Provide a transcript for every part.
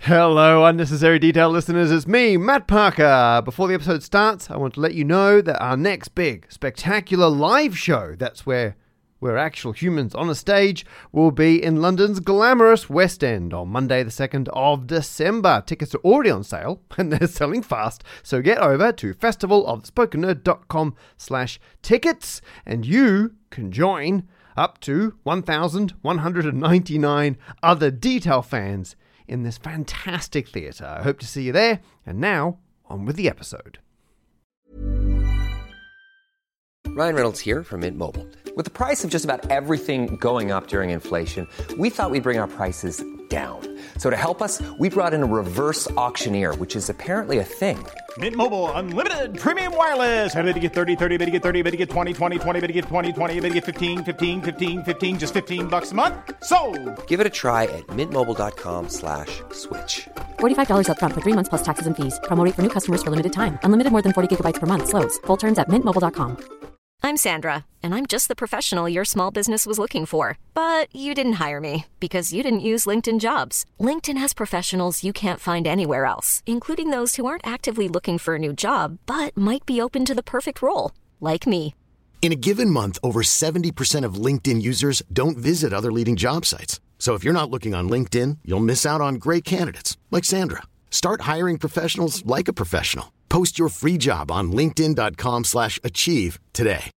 Hello, Unnecessary Detail listeners. It's me, Matt Parker. Before the episode starts, I want to let you know that our next big, spectacular live show, that's where we're actual humans on a stage, will be in London's glamorous West End on Monday the 2nd of December. Tickets are already on sale, and they're selling fast, so get over to festivalofthespokennerd.com/tickets, and you can join up to 1,199 other Detail fans in this fantastic theatre. I hope to see you there. And now, on with the episode. Ryan Reynolds here from Mint Mobile. With the price of just about everything going up during inflation, we thought we'd bring our prices down. So to help us, we brought in a reverse auctioneer, which is apparently a thing. Mint Mobile Unlimited Premium Wireless. How to get 30, 30, bit to get 30, bit to get 20, 20, 20, bit to get 20, 20, bit to get 15, 15, 15, 15, just $15 a month? Sold! Give it a try at mintmobile.com/switch. $45 up front for 3 months plus taxes and fees. Promo rate for new customers for limited time. Unlimited more than 40 gigabytes per month. Slows full terms at mintmobile.com. I'm Sandra, and I'm just the professional your small business was looking for. But you didn't hire me because you didn't use LinkedIn Jobs. LinkedIn has professionals you can't find anywhere else, including those who aren't actively looking for a new job, but might be open to the perfect role, like me. In a given month, over 70% of LinkedIn users don't visit other leading job sites. So if you're not looking on LinkedIn, you'll miss out on great candidates like Sandra. Start hiring professionals like a professional. Post your free job on linkedin.com/achieve today.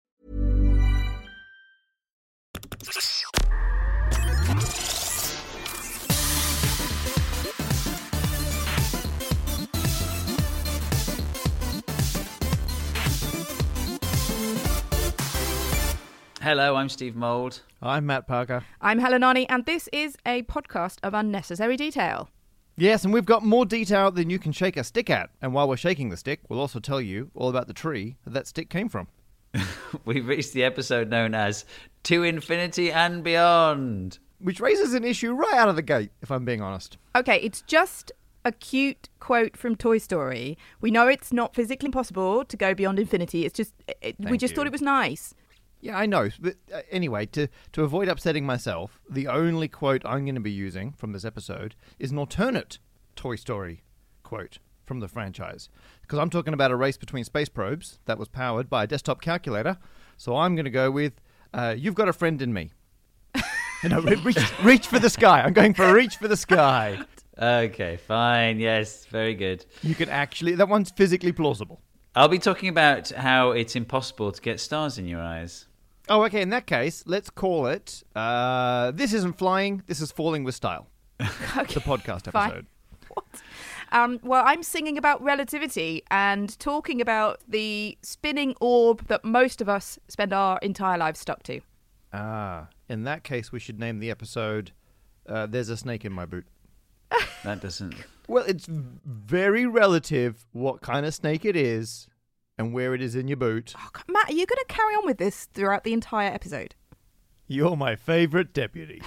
Hello, I'm Steve Mould. I'm Matt Parker. I'm Helen Arney, and this is a podcast of Unnecessary Detail. Yes, and we've got more detail than you can shake a stick at. And while we're shaking the stick, we'll also tell you all about the tree that stick came from. We've reached the episode known as To Infinity and Beyond. Which raises an issue right out of the gate, if I'm being honest. Okay, it's just a cute quote from Toy Story. We know it's not physically possible to go beyond infinity. It's just, we just thought it was nice. Yeah, I know. But anyway, to avoid upsetting myself, the only quote I'm going to be using from this episode is an alternate Toy Story quote from the franchise. Because I'm talking about a race between space probes that was powered by a desktop calculator. So I'm going to go with, you've got a friend in me. Reach for the sky. I'm going for a reach for the sky. Okay, fine. Yes, very good. You can actually, that one's physically plausible. I'll be talking about how it's impossible to get stars in your eyes. Oh, okay. In that case, let's call it, this isn't flying, this is falling with style. Okay, the podcast episode. fine. What? Well, I'm singing about relativity and talking about the spinning orb that most of us spend our entire lives stuck to. In that case, we should name the episode, There's a Snake in My Boot. That doesn't... Well, it's very relative what kind of snake it is and where it is in your boot. Oh, God, Matt, are you going to carry on with this throughout the entire episode? You're my favourite deputy.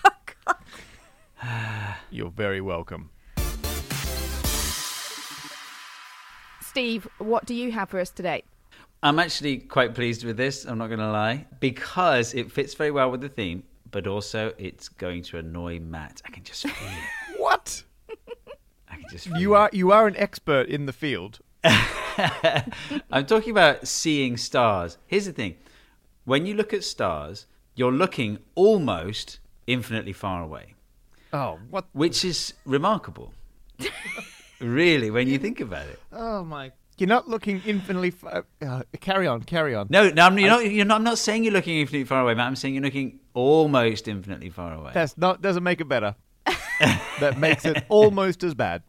You're very welcome. Steve, what do you have for us today? I'm actually quite pleased with this, I'm not going to lie, because it fits very well with the theme, but also it's going to annoy Matt. I can just feel it. What? I can just feel You are an expert in the field. I'm talking about seeing stars. Here's the thing. When you look at stars, you're looking almost infinitely far away. Oh, what? Which is remarkable. Really, when you think about it. Oh, my. You're not looking infinitely far. Carry on. No, I'm not saying you're looking infinitely far away, Matt. I'm saying you're looking almost infinitely far away. Doesn't make it better. That makes it almost as bad.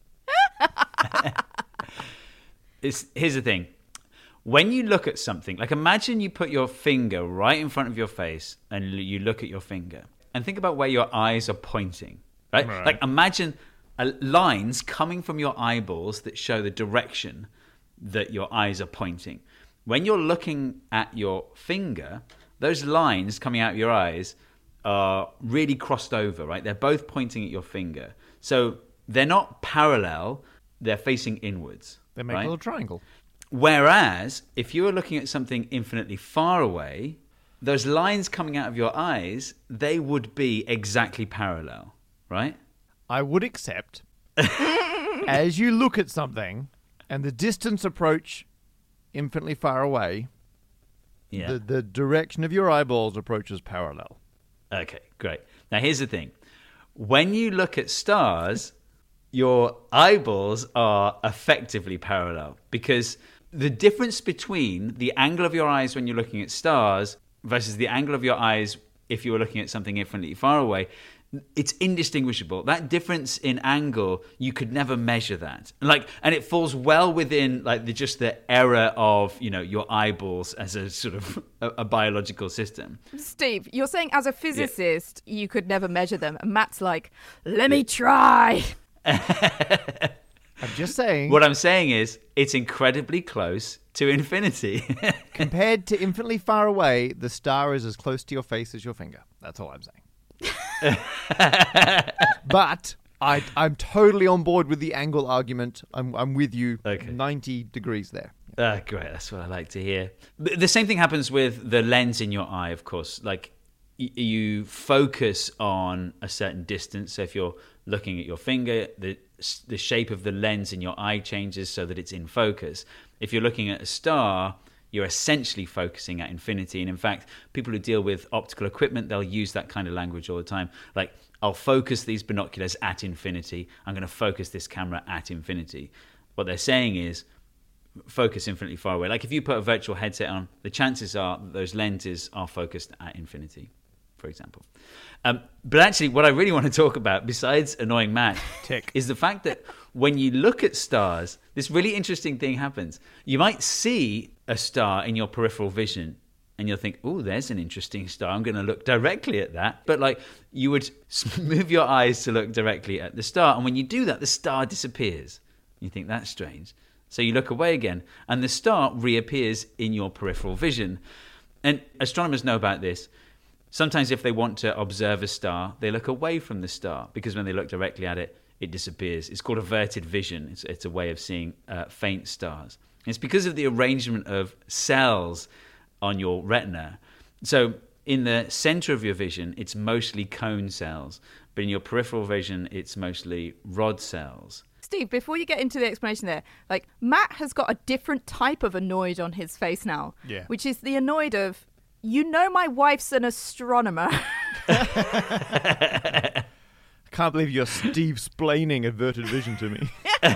Here's the thing. When you look at something, like imagine you put your finger right in front of your face and you look at your finger and think about where your eyes are pointing, right? Like imagine lines coming from your eyeballs that show the direction that your eyes are pointing. When you're looking at your finger, those lines coming out of your eyes are really crossed over, right? They're both pointing at your finger. So they're not parallel, they're facing inwards. They make a little triangle. Whereas, if you were looking at something infinitely far away, those lines coming out of your eyes, they would be exactly parallel, right? I would accept As you look at something and the distance approach infinitely far away, the direction of your eyeballs approaches parallel. Okay, great. Now, here's the thing. When you look at stars, your eyeballs are effectively parallel because the difference between the angle of your eyes when you're looking at stars versus the angle of your eyes if you were looking at something infinitely far away, it's indistinguishable. That difference in angle, you could never measure that. And it falls well within just the error of, your eyeballs as a sort of a biological system. Steve, you're saying as a physicist, you could never measure them. And Matt's like, let me try. I'm just saying. What I'm saying is it's incredibly close to infinity. Compared to infinitely far away, the star is as close to your face as your finger. That's all I'm saying. But I'm totally on board with the angle argument. I'm with you. Okay. 90 degrees there. Great. That's what I like to hear. The same thing happens with the lens in your eye, of course. You focus on a certain distance. So if you're looking at your finger, the shape of the lens in your eye changes so that it's in focus. If you're looking at a star, you're essentially focusing at infinity. And in fact, people who deal with optical equipment, they'll use that kind of language all the time. Like, I'll focus these binoculars at infinity. I'm going to focus this camera at infinity. What they're saying is focus infinitely far away. Like if you put a virtual headset on, the chances are that those lenses are focused at infinity, for example. But actually, what I really want to talk about, besides annoying Matt, is the fact that when you look at stars, this really interesting thing happens. You might see a star in your peripheral vision, and you'll think, oh, there's an interesting star. I'm going to look directly at that. But you would move your eyes to look directly at the star. And when you do that, the star disappears. You think, that's strange. So you look away again, and the star reappears in your peripheral vision. And astronomers know about this. Sometimes if they want to observe a star, they look away from the star because when they look directly at it, it disappears. It's called averted vision. It's a way of seeing faint stars. It's because of the arrangement of cells on your retina. So in the center of your vision, it's mostly cone cells, but in your peripheral vision, it's mostly rod cells. Steve, before you get into the explanation there, Matt has got a different type of annoyed on his face now, which is the annoyed of, my wife's an astronomer. I can't believe you're Steve-splaining averted vision to me.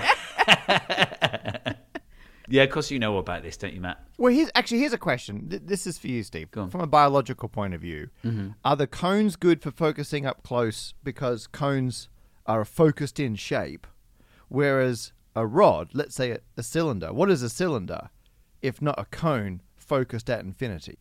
Yeah, of course you know about this, don't you, Matt? Well, here's a question. This is for you, Steve. From a biological point of view, are the cones good for focusing up close because cones are a focused-in shape, whereas a rod, let's say a cylinder, what is a cylinder if not a cone focused at infinity?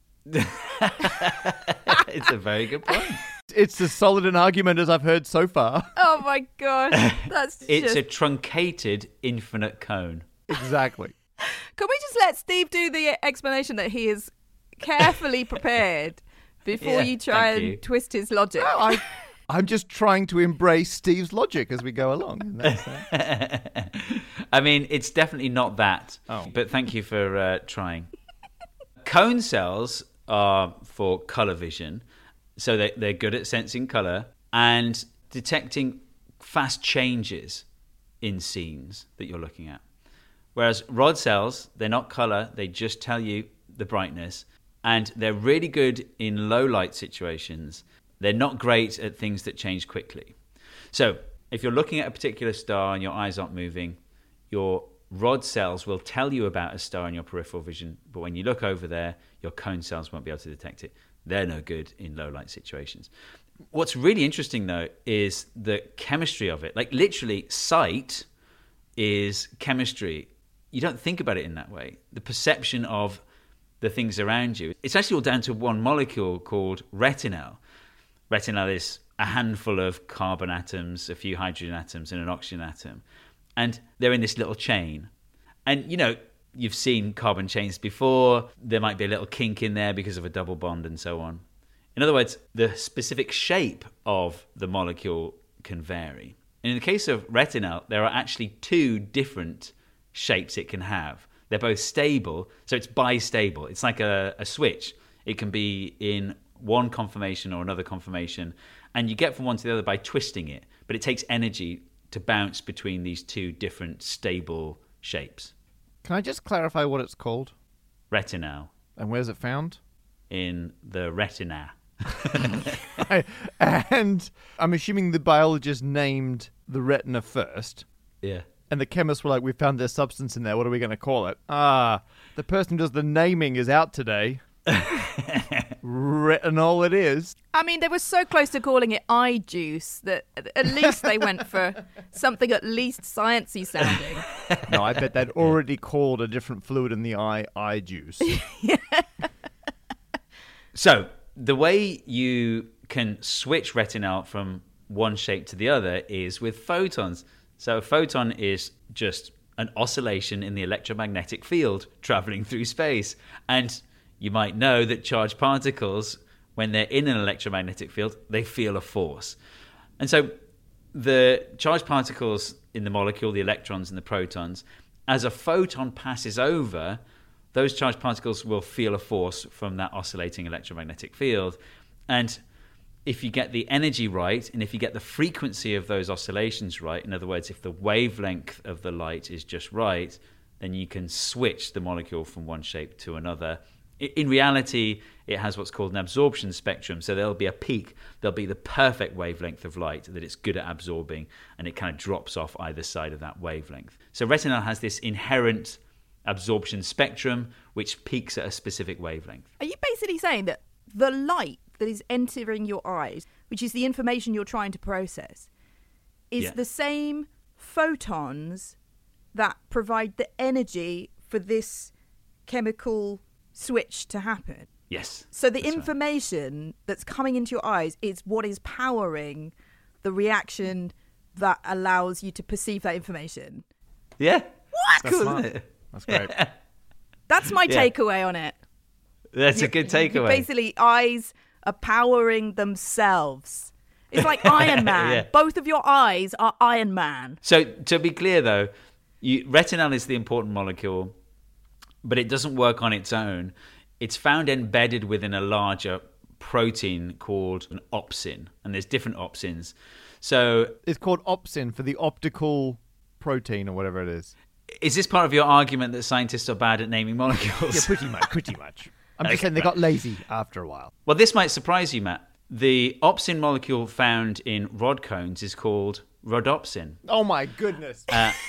It's a very good point. It's as solid an argument as I've heard so far. Oh my gosh, It's a truncated infinite cone. Exactly. Can we just let Steve do the explanation that he is carefully prepared before you try and twist his logic? No, I'm just trying to embrace Steve's logic as we go along. I mean, it's definitely not that. Oh. But thank you for trying. Cone cells are for color vision. So they're good at sensing color and detecting fast changes in scenes that you're looking at. Whereas rod cells, they're not color, they just tell you the brightness. And they're really good in low light situations. They're not great at things that change quickly. So if you're looking at a particular star and your eyes aren't moving, your rod cells will tell you about a star in your peripheral vision. But when you look over there, your cone cells won't be able to detect it. They're no good in low light situations. What's really interesting, though, is the chemistry of it. Literally, sight is chemistry. You don't think about it in that way. The perception of the things around you. It's actually all down to one molecule called retinal. Retinal is a handful of carbon atoms, a few hydrogen atoms, and an oxygen atom. And they're in this little chain. And, you've seen carbon chains before. There might be a little kink in there because of a double bond and so on. In other words, the specific shape of the molecule can vary. And in the case of retinal, there are actually two different shapes it can have. They're both stable, so it's bistable. It's like a switch. It can be in one conformation or another conformation, and you get from one to the other by twisting it, but it takes energy to bounce between these two different stable shapes. Can I just clarify what it's called? Retinal. And where's it found? In the retina. And I'm assuming the biologist named the retina first. Yeah. And the chemists were like, we found this substance in there. What are we going to call it? The person who does the naming is out today. Retinol it is. I mean, they were so close to calling it eye juice that at least they went for something at least sciencey sounding. No, I bet they'd already called a different fluid in the eye juice. So the way you can switch retinal from one shape to the other is with photons. So a photon is just an oscillation in the electromagnetic field traveling through space. And you might know that charged particles, when they're in an electromagnetic field, they feel a force. And so the charged particles in the molecule, the electrons and the protons, as a photon passes over, those charged particles will feel a force from that oscillating electromagnetic field. And if you get the energy right, and if you get the frequency of those oscillations right, in other words, if the wavelength of the light is just right, then you can switch the molecule from one shape to another. In reality, it has what's called an absorption spectrum. So there'll be a peak, there'll be the perfect wavelength of light that it's good at absorbing, and it kind of drops off either side of that wavelength. So retinal has this inherent absorption spectrum, which peaks at a specific wavelength. Are you basically saying that the light that is entering your eyes, which is the information you're trying to process, is the same photons that provide the energy for this chemical switch to happen? Yes. So the information that's coming into your eyes is what is powering the reaction that allows you to perceive that information. Yeah. What? That's smart. That's great. That's my takeaway on it. That's a good takeaway. Basically, eyes are powering themselves. It's like Iron Man. Yeah. Both of your eyes are Iron Man. So to be clear, though, retinal is the important molecule, but it doesn't work on its own. It's found embedded within a larger protein called an opsin, and there's different opsins. So it's called opsin for the optical protein or whatever it is. Is this part of your argument that scientists are bad at naming molecules? Yeah, pretty much. I'm just saying they got lazy after a while. Well, this might surprise you, Matt. The opsin molecule found in rod cones is called rhodopsin. Oh my goodness.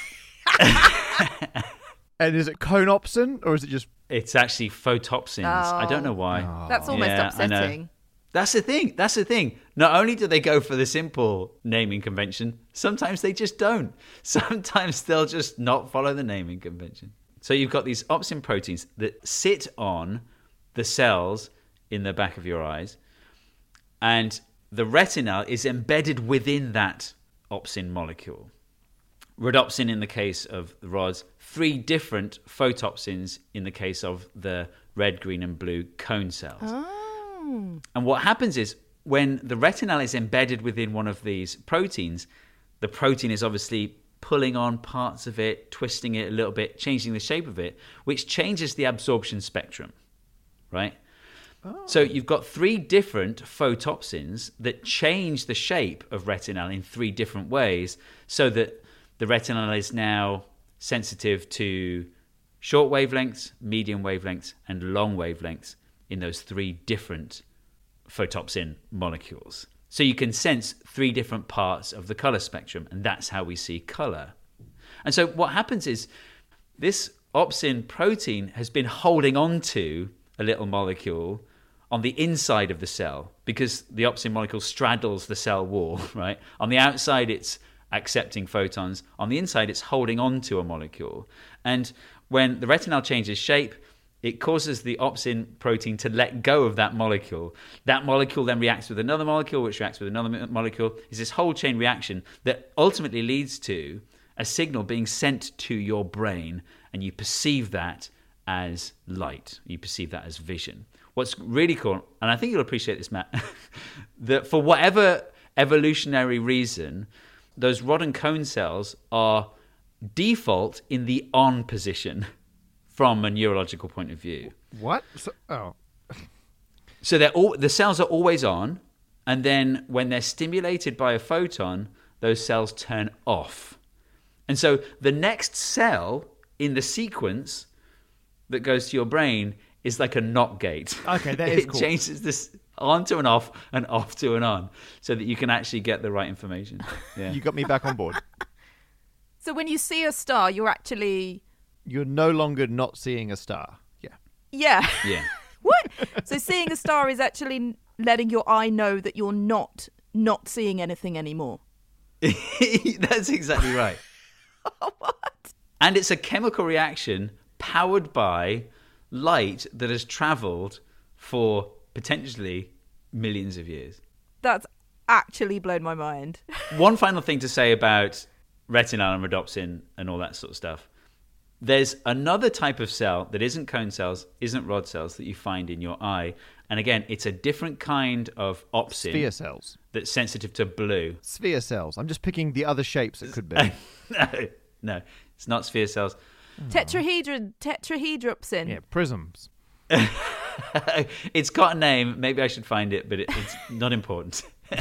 And is it conopsin or is it just... It's actually photopsins. I don't know why. That's almost upsetting. I know. That's the thing. Not only do they go for the simple naming convention, sometimes they just don't. Sometimes they'll just not follow the naming convention. So you've got these opsin proteins that sit on the cells in the back of your eyes, and the retinal is embedded within that opsin molecule. Rhodopsin in the case of the rods, 3 different photopsins in the case of the red, green, and blue cone cells. And what happens is when the retinal is embedded within one of these proteins, the protein is obviously pulling on parts of it, twisting it a little bit, changing the shape of it, which changes the absorption spectrum, right? So you've got 3 different photopsins that change the shape of retinal in 3 different ways, so that the retinal is now sensitive to short wavelengths, medium wavelengths, and long wavelengths in those 3 different photopsin molecules. So you can sense 3 different parts of the color spectrum, and that's how we see color. And so what happens is this opsin protein has been holding on to a little molecule on the inside of the cell, because the opsin molecule straddles the cell wall, right? On the outside, it's accepting photons. On the inside, it's holding on to a molecule. And when the retinal changes shape, it causes the opsin protein to let go of that molecule. That molecule then reacts with another molecule, which reacts with another molecule. It's this whole chain reaction that ultimately leads to a signal being sent to your brain, and you perceive that as light. You perceive that as vision. What's really cool, and I think you'll appreciate this, Matt, that for whatever evolutionary reason, those rod and cone cells are default in the on position from a neurological point of view. What? So the cells are always on, and then when they're stimulated by a photon, those cells turn off. And so the next cell in the sequence that goes to your brain is like a NOT gate. Okay, that is cool. It changes this on to an off and off to an on so that you can actually get the right information. Yeah. You got me back on board. So when you see a star, You're no longer not seeing a star. Yeah. Yeah. Yeah. What? So seeing a star is actually letting your eye know that you're not seeing anything anymore. That's exactly right. What? And it's a chemical reaction powered by light that has traveled for potentially millions of years. That's actually blown my mind. One final thing to say about retinal and rhodopsin and all that sort of stuff. There's another type of cell that isn't cone cells, isn't rod cells, that you find in your eye. And again, it's a different kind of opsin. Sphere cells. That's sensitive to blue. Sphere cells. I'm just picking the other shapes it could be. No, it's not sphere cells. Tetrahedropsin. Yeah, prisms. It's got a name. Maybe I should find it, but it's not important.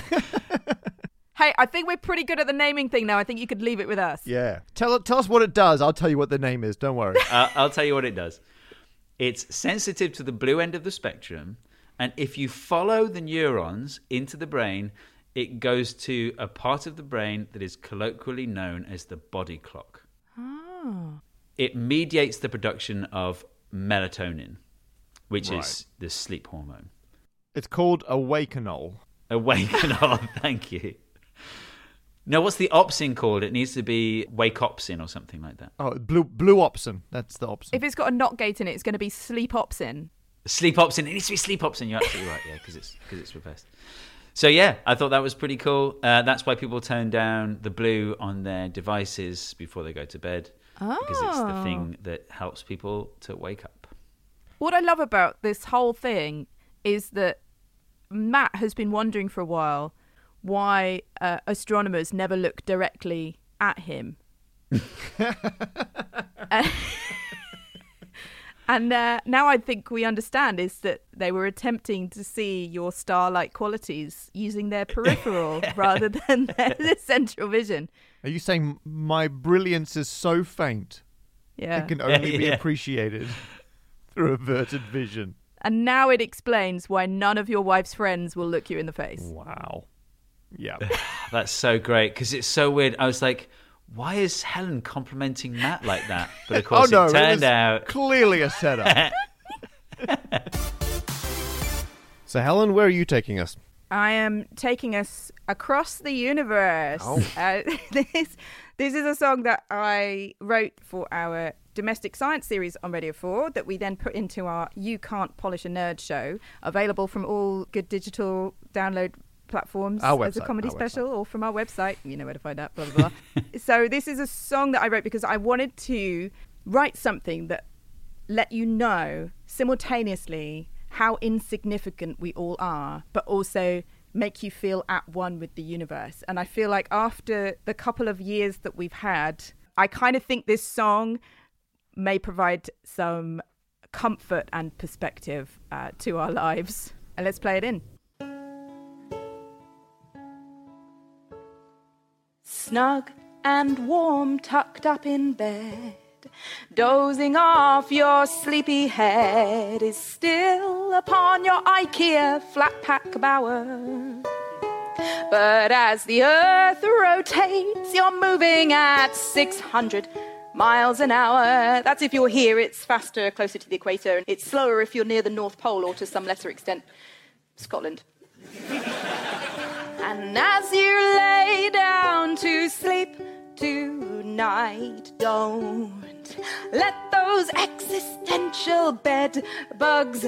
Hey, I think we're pretty good at the naming thing now. I think you could leave it with us. Yeah. Tell us what it does. I'll tell you what the name is. Don't worry. I'll tell you what it does. It's sensitive to the blue end of the spectrum. And if you follow the neurons into the brain, it goes to a part of the brain that is colloquially known as the body clock. Oh. It mediates the production of melatonin, which is the sleep hormone. It's called awakenol. Awakenol, thank you. No, what's the opsin called? It needs to be wakeopsin or something like that. Oh, blue opsin. That's the opsin. If it's got a NOT gate in it, it's going to be sleepopsin. Sleepopsin. It needs to be sleepopsin. You're absolutely right, yeah, because it's reversed. So yeah, I thought that was pretty cool. That's why people turn down the blue on their devices before they go to bed. Because it's the thing that helps people to wake up. What I love about this whole thing is that Matt has been wondering for a while why astronomers never look directly at him. And now I think we understand is that they were attempting to see your star-like qualities using their peripheral rather than their central vision. Are you saying my brilliance is so faint Yeah. it can only be appreciated through averted vision? And now it explains why none of your wife's friends will look you in the face. Wow. Yeah. That's so great, because it's so weird. I was like, why is Helen complimenting Matt like that? But of course, it turned out clearly a setup. So, Helen, where are you taking us? I am taking us across the universe. Oh. This is a song that I wrote for our domestic science series on Radio 4 that we then put into our You Can't Polish a Nerd show, available from all good digital download platforms as a comedy special or from our website. You know where to find that, blah, blah, blah. So this is a song that I wrote because I wanted to write something that let you know simultaneously how insignificant we all are, but also make you feel at one with the universe. And I feel like after the couple of years that we've had, I kind of think this song may provide some comfort and perspective to our lives. And let's play it in. Snug and warm, tucked up in bed, dozing off your sleepy head, is still upon your IKEA flat-pack bower. But as the earth rotates, you're moving at 600 miles an hour. That's if you're here, it's faster, closer to the equator. It's slower if you're near the North Pole, or to some lesser extent, Scotland. And as you lay down to sleep tonight, don't let those existential bed bugs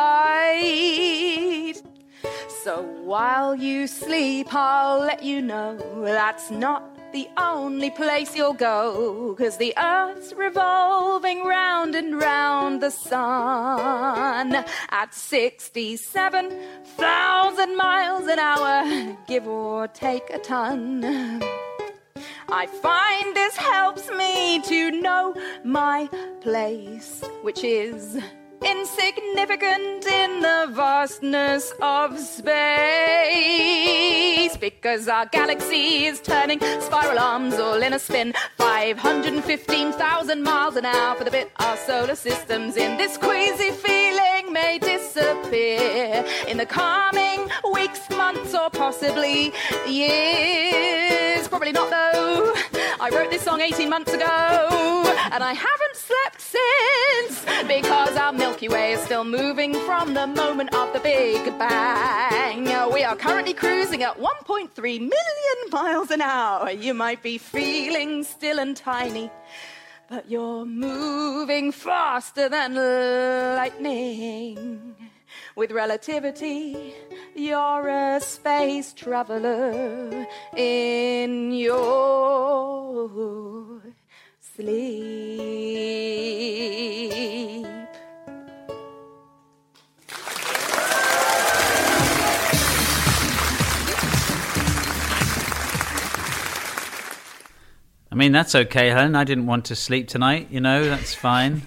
bite. So while you sleep, I'll let you know that's not the only place you'll go, 'cause the earth's revolving round and round the sun at 67,000 miles an hour, give or take a ton. I find this helps me to know my place, which is insignificant in the vastness of space, because our galaxy is turning spiral arms all in a spin, 515,000 miles an hour for the bit. Our solar system's in this queasy feeling may disappear in the coming weeks, months, or possibly years. Probably not, though. I wrote this song 18 months ago, and I haven't slept since, because our Milky Way is still moving from the moment of the Big Bang. We are currently cruising at 1.3 million miles an hour. You might be feeling still and tiny, but you're moving faster than lightning. With relativity, you're a space traveler in your sleep. I mean, that's okay, Helen. I didn't want to sleep tonight. That's fine.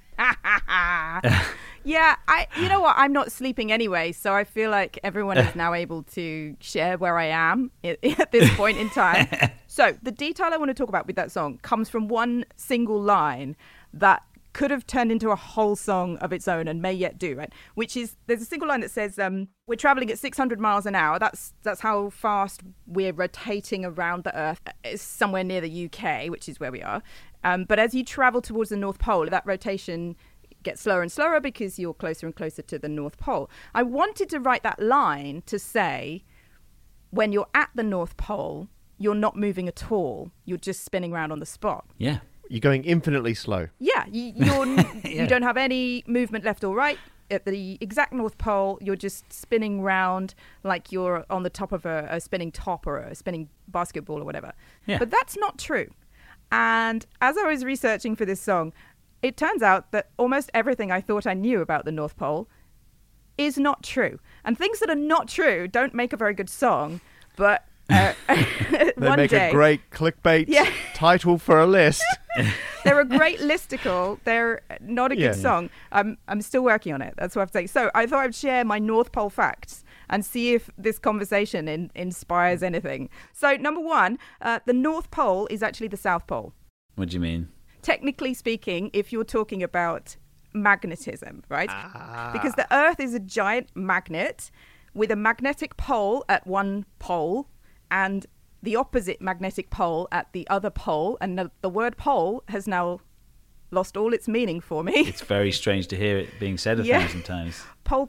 Yeah, you know what? I'm not sleeping anyway, so I feel like everyone is now able to share where I am at this point in time. So the detail I want to talk about with that song comes from one single line that could have turned into a whole song of its own and may yet do, right? Which is, there's a single line that says, we're traveling at 600 miles an hour. That's how fast we're rotating around the Earth. It's somewhere near the UK, which is where we are. But as you travel towards the North Pole, that rotation gets slower and slower because you're closer and closer to the North Pole. I wanted to write that line to say, when you're at the North Pole, you're not moving at all. You're just spinning around on the spot. Yeah. You're going infinitely slow. Yeah, you don't have any movement left or right. At the exact North Pole, you're just spinning round like you're on the top of a spinning top or a spinning basketball or whatever. Yeah. But that's not true. And as I was researching for this song, it turns out that almost everything I thought I knew about the North Pole is not true. And things that are not true don't make a very good song, but they make a great clickbait title for a list. They're a great listicle. They're not a good song. I'm still working on it. That's what I'm saying. So I thought I'd share my North Pole facts and see if this conversation inspires anything. So number one, the North Pole is actually the South Pole. What do you mean? Technically speaking, if you're talking about magnetism, right? Because the Earth is a giant magnet with a magnetic pole at one pole and the opposite magnetic pole at the other pole. And the word pole has now lost all its meaning for me. It's very strange to hear it being said 1,000 times. Pole.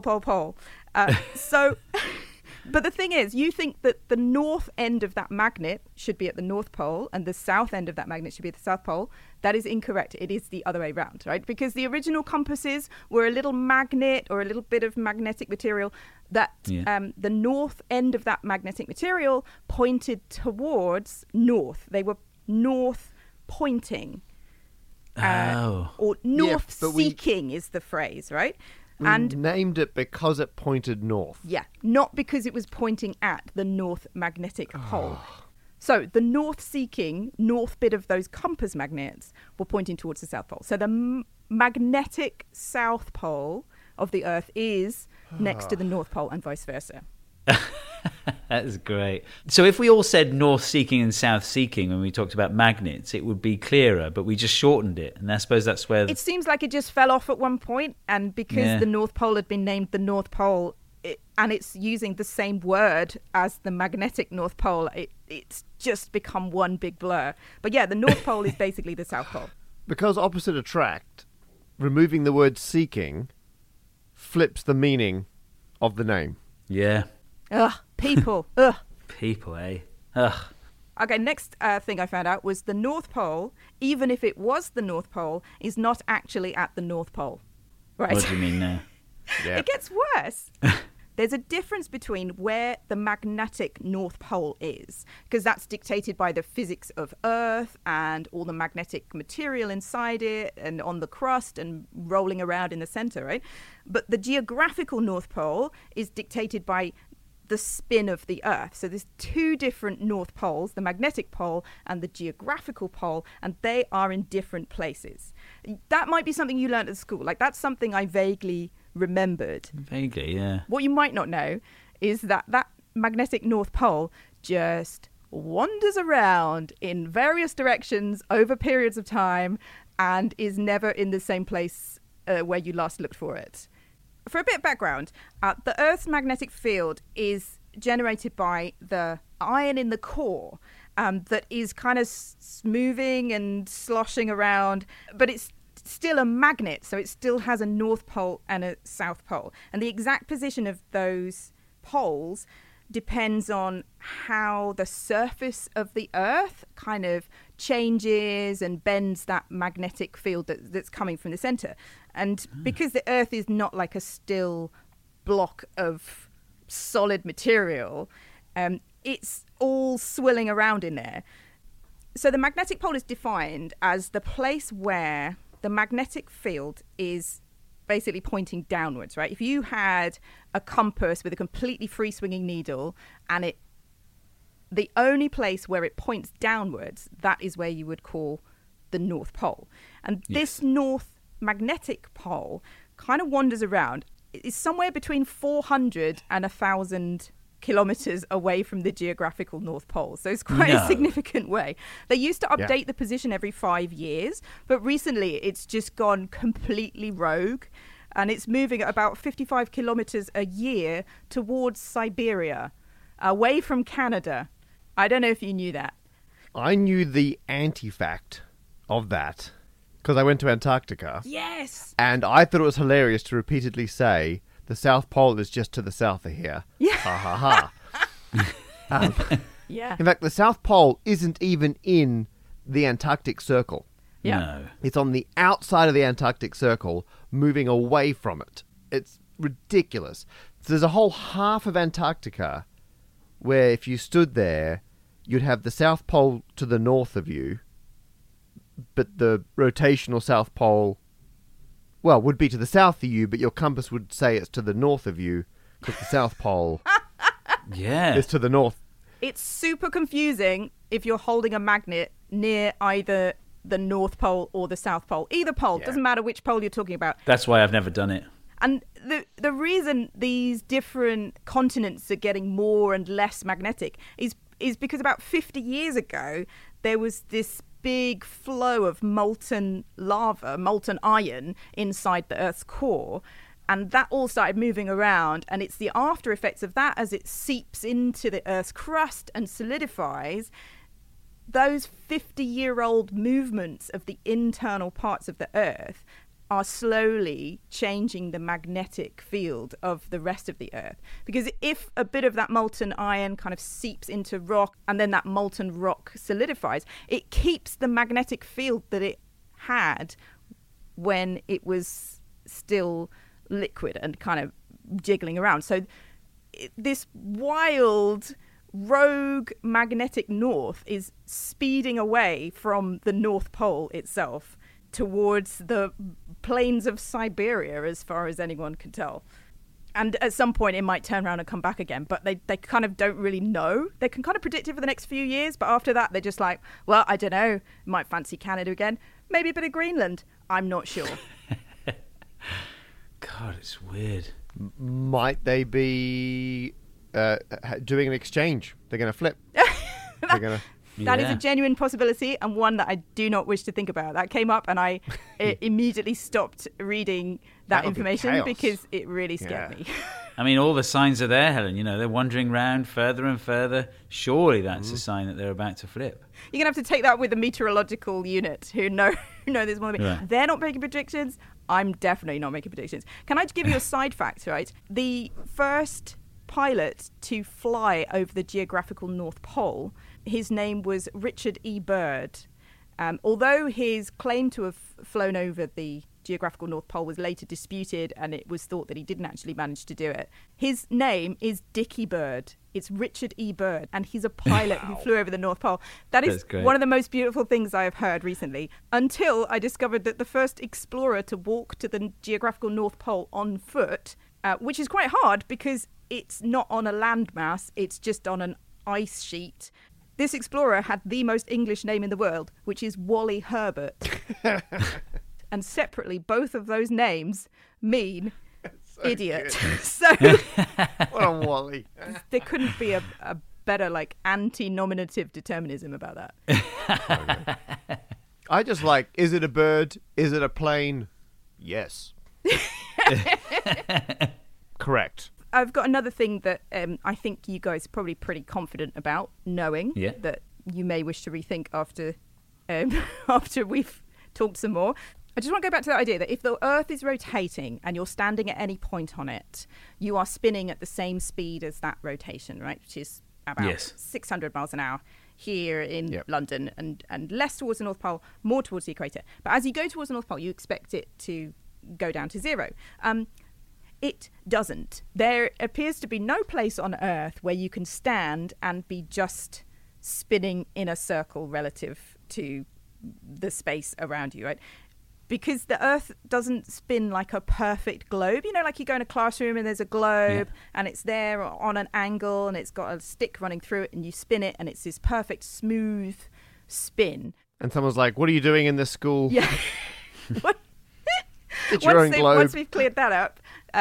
But the thing is, you think that the north end of that magnet should be at the North Pole and the south end of that magnet should be at the South Pole. That is incorrect. It is the other way around, right? Because the original compasses were a little magnet or a little bit of magnetic material that the north end of that magnetic material pointed towards north. They were north pointing. Or north seeking is the phrase, right? And named it because it pointed north. Yeah, not because it was pointing at the north magnetic pole. So the north-seeking north bit of those compass magnets were pointing towards the South Pole. So the magnetic South Pole of the Earth is next to the North Pole and vice versa. That is great. So if we all said north-seeking and south-seeking when we talked about magnets, it would be clearer, but we just shortened it. And I suppose that's where... It seems like it just fell off at one point, and because the North Pole had been named the North Pole, and it's using the same word as the magnetic North Pole, it's just become one big blur. But yeah, the North Pole is basically the South Pole. Because opposite attract, removing the word seeking flips the meaning of the name. Yeah. Ugh, people. Ugh. People, eh? Ugh. Okay, next thing I found out was the North Pole, even if it was the North Pole, is not actually at the North Pole. Right. What do you mean now? It gets worse. There's a difference between where the magnetic North Pole is, because that's dictated by the physics of Earth and all the magnetic material inside it and on the crust and rolling around in the center, right? But the geographical North Pole is dictated by the spin of the Earth. So there's two different North Poles, the magnetic pole and the geographical pole, and they are in different places. That might be something you learned at school. Like, that's something I vaguely remembered. Vaguely, yeah. What you might not know is that that magnetic North Pole just wanders around in various directions over periods of time and is never in the same place where you last looked for it. For a bit of background, the Earth's magnetic field is generated by the iron in the core that is kind of moving and sloshing around, but it's still a magnet, so it still has a North Pole and a South Pole. And the exact position of those poles depends on how the surface of the Earth kind of changes and bends that magnetic field that's coming from the center. And because the Earth is not like a still block of solid material, it's all swirling around in there. So the magnetic pole is defined as the place where the magnetic field is basically pointing downwards, right? If you had a compass with a completely free swinging needle and the only place where it points downwards, that is where you would call the North Pole. And this North magnetic pole kind of wanders around. It's somewhere between 400 and 1,000 kilometers away from the geographical North Pole. So it's quite a significant way. They used to update the position every 5 years, but recently it's just gone completely rogue, and it's moving at about 55 kilometers a year towards Siberia, away from Canada. I don't know if you knew that. I knew the anti-fact of that because I went to Antarctica. Yes! And I thought it was hilarious to repeatedly say, the South Pole is just to the south of here. Yeah. Ha ha ha. Yeah. In fact, the South Pole isn't even in the Antarctic Circle. Yeah. No. It's on the outside of the Antarctic Circle, moving away from it. It's ridiculous. So there's a whole half of Antarctica where if you stood there, you'd have the South Pole to the north of you, but the rotational South Pole, well, would be to the south of you, but your compass would say it's to the north of you because the South Pole is to the north. It's super confusing if you're holding a magnet near either the North Pole or the South Pole. Either pole, doesn't matter which pole you're talking about. That's why I've never done it. And the reason these different continents are getting more and less magnetic is because about 50 years ago, there was this big flow of molten lava, molten iron inside the Earth's core. And that all started moving around. And it's the after effects of that as it seeps into the Earth's crust and solidifies. Those 50-year-old movements of the internal parts of the Earth are slowly changing the magnetic field of the rest of the Earth. Because if a bit of that molten iron kind of seeps into rock and then that molten rock solidifies, it keeps the magnetic field that it had when it was still liquid and kind of jiggling around. So this wild rogue magnetic north is speeding away from the North Pole itself towards the plains of Siberia, as far as anyone can tell. And at some point it might turn around and come back again, but they kind of don't really know. They can kind of predict it for the next few years, but after that they're just like, well, I don't know, might fancy Canada again, maybe a bit of Greenland, I'm not sure. God, it's weird. Might they be doing an exchange? They're going to flip. They're going to... That is a genuine possibility, and one that I do not wish to think about. That came up and I immediately stopped reading that information because it really scared me. I mean, all the signs are there, Helen. You know, they're wandering around further and further. Surely that's a sign that they're about to flip. You're going to have to take that with the meteorological unit who know this more than me. Right. They're not making predictions. I'm definitely not making predictions. Can I just give you a side fact, right? The first pilot to fly over the geographical North Pole, his name was Richard E. Byrd. Although his claim to have flown over the geographical North Pole was later disputed and it was thought that he didn't actually manage to do it, his name is Dickie Byrd. It's Richard E. Byrd, and he's a pilot who flew over the North Pole. That is one of the most beautiful things I have heard recently, until I discovered that the first explorer to walk to the geographical North Pole on foot which is quite hard because it's not on a landmass, it's just on an ice sheet. This explorer had the most English name in the world, which is Wally Herbert. And separately, both of those names mean idiot. So what a Wally. There couldn't be a better anti-nominative determinism about that. I just is it a bird? Is it a plane? Yes. Correct. I've got another thing that I think you guys are probably pretty confident about knowing that you may wish to rethink after we've talked some more. I just want to go back to that idea that if the Earth is rotating and you're standing at any point on it, you are spinning at the same speed as that rotation, right? Which is about 600 miles an hour here in London and less towards the North Pole, more towards the equator. But as you go towards the North Pole, you expect it to go down to zero. It doesn't. There appears to be no place on Earth where you can stand and be just spinning in a circle relative to the space around you, right? Because the Earth doesn't spin like a perfect globe. You know, like you go in a classroom and there's a globe and it's there on an angle and it's got a stick running through it and you spin it and it's this perfect smooth spin. And someone's like, what are you doing in this school? Yeah. It's your own globe. Once we've cleared that up,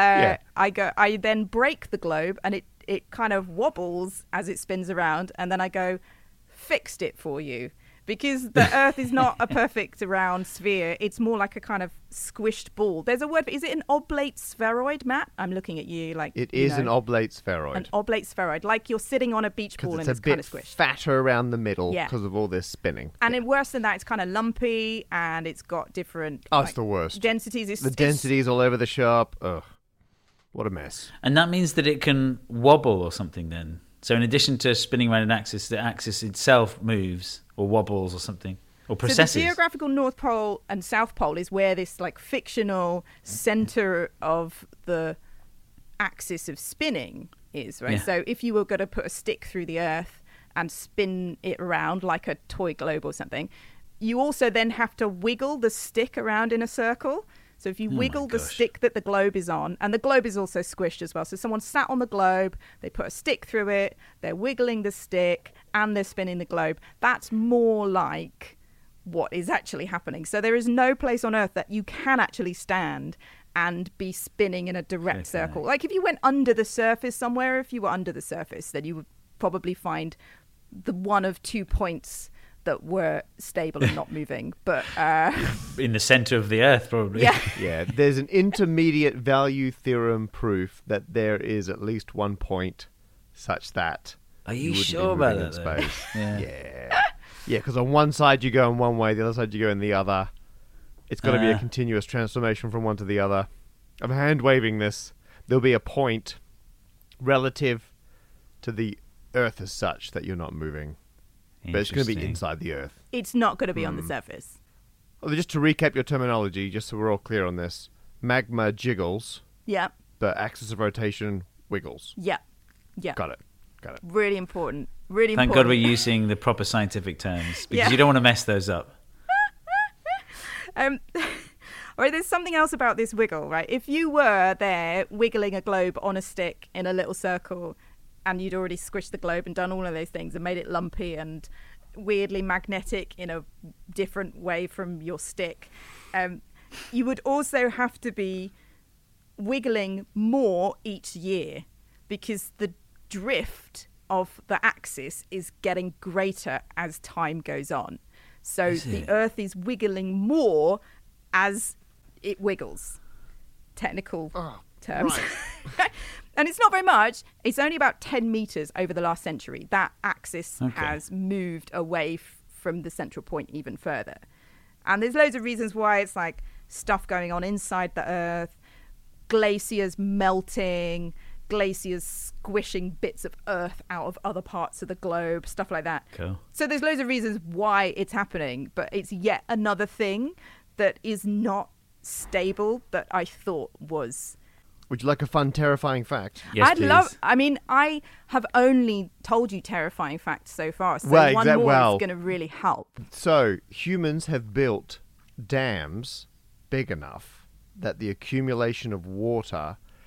I then break the globe and it kind of wobbles as it spins around, and then I go, fixed it for you. Because the Earth is not a perfect round sphere. It's more like a kind of squished ball. There's a word. Is it an oblate spheroid, Matt? I'm looking at you like it is an oblate spheroid. An oblate spheroid, like you're sitting on a beach ball and it's kind of squished. It's a bit fatter around the middle because of all this spinning. And worse than that, it's kind of lumpy and it's got different. Oh, it's the worst. Densities. The densities all over the shop. Ugh, what a mess. And that means that it can wobble or something then. So in addition to spinning around an axis, the axis itself moves or wobbles or something, or processes. So the geographical North Pole and South Pole is where this fictional center of the axis of spinning is, right? Yeah. So if you were going to put a stick through the Earth and spin it around like a toy globe or something, you also then have to wiggle the stick around in a circle. So if you wiggle the stick that the globe is on, and the globe is also squished as well. So someone sat on the globe, they put a stick through it, they're wiggling the stick, and they're spinning the globe. That's more like what is actually happening. So there is no place on Earth that you can actually stand and be spinning in a direct circle. Like if you went under the surface somewhere, if you were under the surface, then you would probably find the one of 2 points that were stable and not moving, but in the center of the Earth, probably. Yeah. There's an intermediate value theorem proof that there is at least 1 point such that. Are you sure about that? Space. Yeah, because on one side you go in one way, the other side you go in the other. It's got to be a continuous transformation from one to the other. I'm hand waving this. There'll be a point relative to the Earth as such that you're not moving. But it's going to be inside the Earth. It's not going to be on the surface. Well, just to recap your terminology, just so we're all clear on this. Magma jiggles. Yeah. The axis of rotation wiggles. Yeah. Got it. Really important. Thank God we're using the proper scientific terms, because you don't want to mess those up. All right, there's something else about this wiggle, right? If you were there wiggling a globe on a stick in a little circle, and you'd already squished the globe and done all of those things and made it lumpy and weirdly magnetic in a different way from your stick, you would also have to be wiggling more each year because the drift of the axis is getting greater as time goes on. So the Earth is wiggling more as it wiggles. Technical terms. Right. And it's not very much. It's only about 10 meters over the last century. That axis has moved away from the central point even further. And there's loads of reasons why. It's like stuff going on inside the Earth, glaciers melting, glaciers squishing bits of Earth out of other parts of the globe, stuff like that. Cool. So there's loads of reasons why it's happening, but it's yet another thing that is not stable that I thought was. Would you like a fun, terrifying fact? Yes, please. I have only told you terrifying facts so far, so one more is going to really help. So humans have built dams big enough that the accumulation of water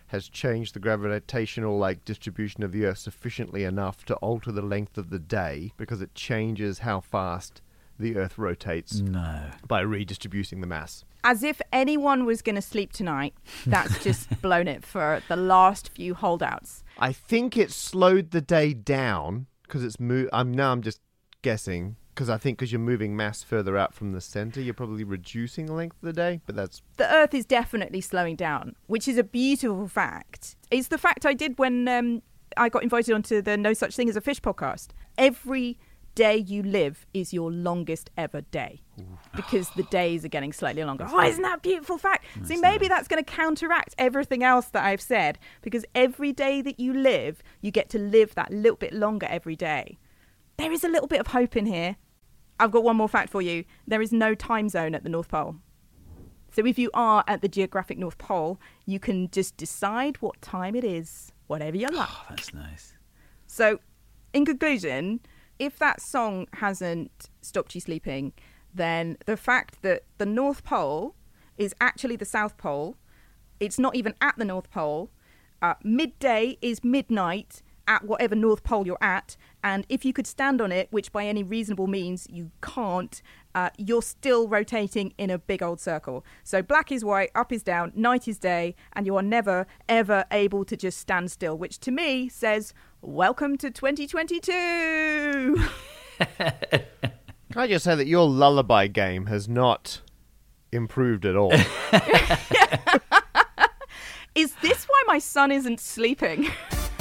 has changed the gravitational distribution of the Earth sufficiently enough to alter the length of the day because it changes how fast the Earth rotates by redistributing the mass. As if anyone was going to sleep tonight. That's just blown it for the last few holdouts. I think it slowed the day down because it's I'm just guessing. Because I think because you're moving mass further out from the center, you're probably reducing the length of the day, but that's... The Earth is definitely slowing down, which is a beautiful fact. It's the fact I did when I got invited onto the No Such Thing as a Fish podcast. Every day you live is your longest ever day because the days are getting slightly longer. Isn't that a beautiful fact? See, maybe that's going to counteract everything else that I've said, because every day that you live, you get to live that little bit longer every day. There is a little bit of hope in here. I've got one more fact for you. There is no time zone at the North Pole. So if you are at the geographic North Pole, you can just decide what time it is, whatever you like. Oh, that's nice. So, in conclusion, if that song hasn't stopped you sleeping, then the fact that the North Pole is actually the South Pole, it's not even at the North Pole, midday is midnight at whatever North Pole you're at, and if you could stand on it, which by any reasonable means you can't, you're still rotating in a big old circle. So black is white, up is down, night is day, and you are never, ever able to just stand still, which to me says, welcome to 2022! Can I just say that your lullaby game has not improved at all? Is this why my son isn't sleeping?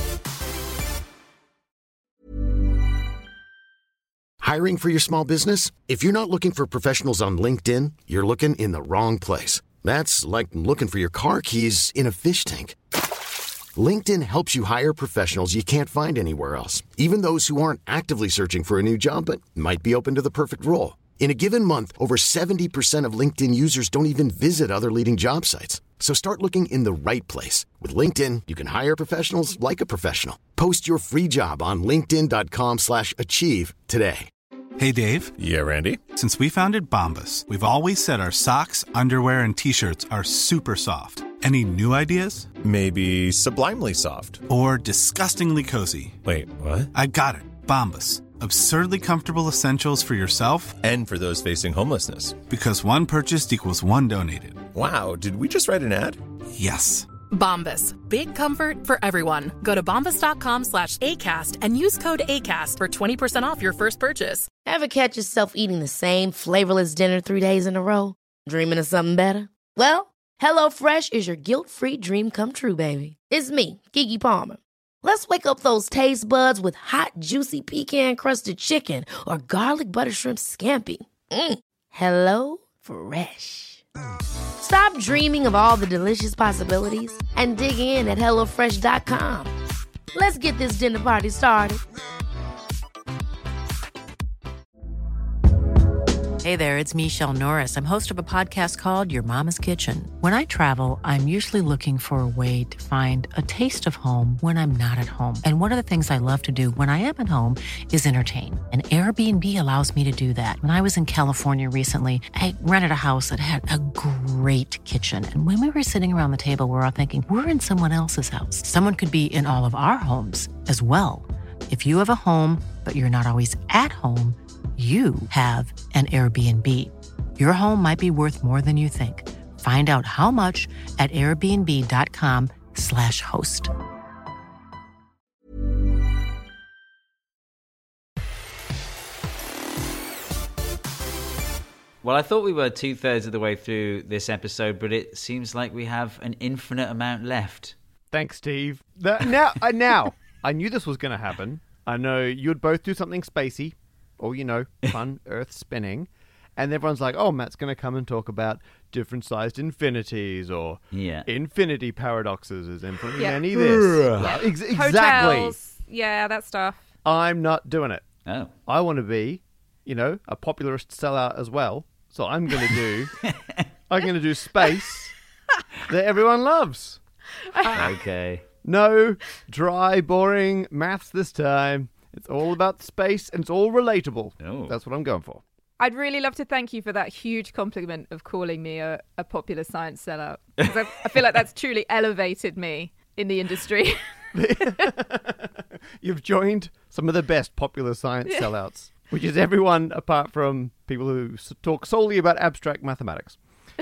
Hiring for your small business? If you're not looking for professionals on LinkedIn, you're looking in the wrong place. That's like looking for your car keys in a fish tank. LinkedIn helps you hire professionals you can't find anywhere else, even those who aren't actively searching for a new job but might be open to the perfect role. In a given month, over 70% of LinkedIn users don't even visit other leading job sites. So start looking in the right place. With LinkedIn, you can hire professionals like a professional. Post your free job on linkedin.com/achieve today. Hey, Dave. Yeah, Randy. Since we founded Bombas, we've always said our socks, underwear, and T-shirts are super soft. Any new ideas? Maybe sublimely soft. Or disgustingly cozy. Wait, what? I got it. Bombas. Absurdly comfortable essentials for yourself and for those facing homelessness. Because one purchased equals one donated. Wow, did we just write an ad? Yes. Bombas. Big comfort for everyone. Go to bombas.com/ACAST and use code ACAST for 20% off your first purchase. Ever catch yourself eating the same flavorless dinner 3 days in a row? Dreaming of something better? Well, HelloFresh is your guilt-free dream come true, baby. It's me, Keke Palmer. Let's wake up those taste buds with hot, juicy pecan-crusted chicken or garlic butter shrimp scampi. Hello Fresh. Stop dreaming of all the delicious possibilities and dig in at HelloFresh.com. Let's get this dinner party started. Hey there, it's Michelle Norris. I'm host of a podcast called Your Mama's Kitchen. When I travel, I'm usually looking for a way to find a taste of home when I'm not at home. And one of the things I love to do when I am at home is entertain. And Airbnb allows me to do that. When I was in California recently, I rented a house that had a great kitchen. And when we were sitting around the table, we were all thinking, we're in someone else's house. Someone could be in all of our homes as well. If you have a home, but you're not always at home, you have an Airbnb. Your home might be worth more than you think. Find out how much at airbnb.com/host. Well, I thought we were 2/3 of the way through this episode, but it seems like we have an infinite amount left. Thanks, Steve. Now, I knew this was going to happen. I know you'd both do something spacey. Or, fun Earth spinning. And everyone's like, oh, Matt's going to come and talk about different sized infinities or infinity paradoxes. Is infinity this? Exactly. Hotels. Yeah, that stuff. I'm not doing it. Oh. I want to be, a popularist sellout as well. So I'm going to do space that everyone loves. Okay. No dry, boring maths this time. It's all about space, and it's all relatable. Oh. That's what I'm going for. I'd really love to thank you for that huge compliment of calling me a popular science sellout. Because I feel like that's truly elevated me in the industry. You've joined some of the best popular science sellouts, which is everyone apart from people who talk solely about abstract mathematics.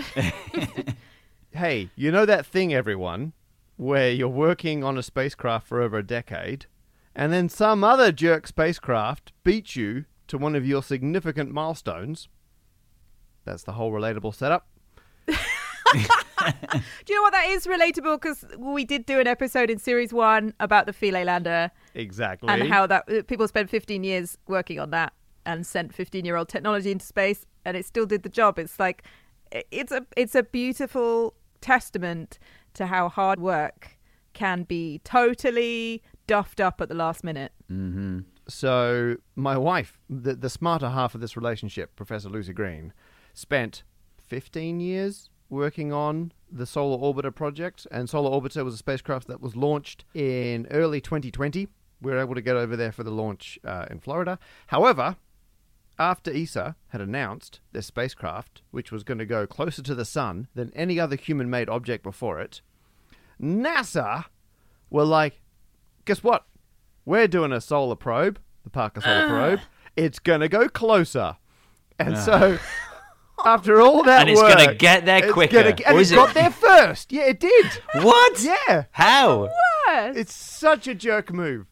Hey, you know that thing, everyone, where you're working on a spacecraft for over a decade, and then some other jerk spacecraft beats you to one of your significant milestones? That's the whole relatable setup. Do you know what that is relatable? Because we did do an episode in Series 1 about the Philae lander. Exactly. And how that people spent 15 years working on that and sent 15-year-old technology into space, and it still did the job. It's like, it's a beautiful testament to how hard work can be totally duffed up at the last minute. Mm-hmm. So my wife, the smarter half of this relationship, Professor Lucy Green, spent 15 years working on the Solar Orbiter project. And Solar Orbiter was a spacecraft that was launched in early 2020. We were able to get over there for the launch in Florida. However, after ESA had announced their spacecraft, which was going to go closer to the sun than any other human-made object before it, NASA were like, guess what? We're doing a solar probe, the Parker Solar Probe. It's going to go closer. And so, after all that and it's work... going to get there quicker. And it got there first. Yeah, it did. What? Yeah. How? What? It's such a jerk move.